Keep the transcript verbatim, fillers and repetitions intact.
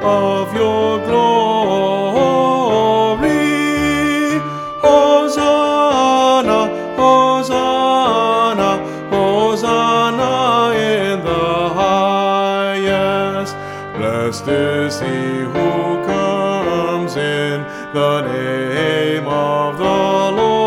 of your glory. Hosanna, Hosanna, Hosanna in the highest. Blessed is he who comes in the name of the Lord.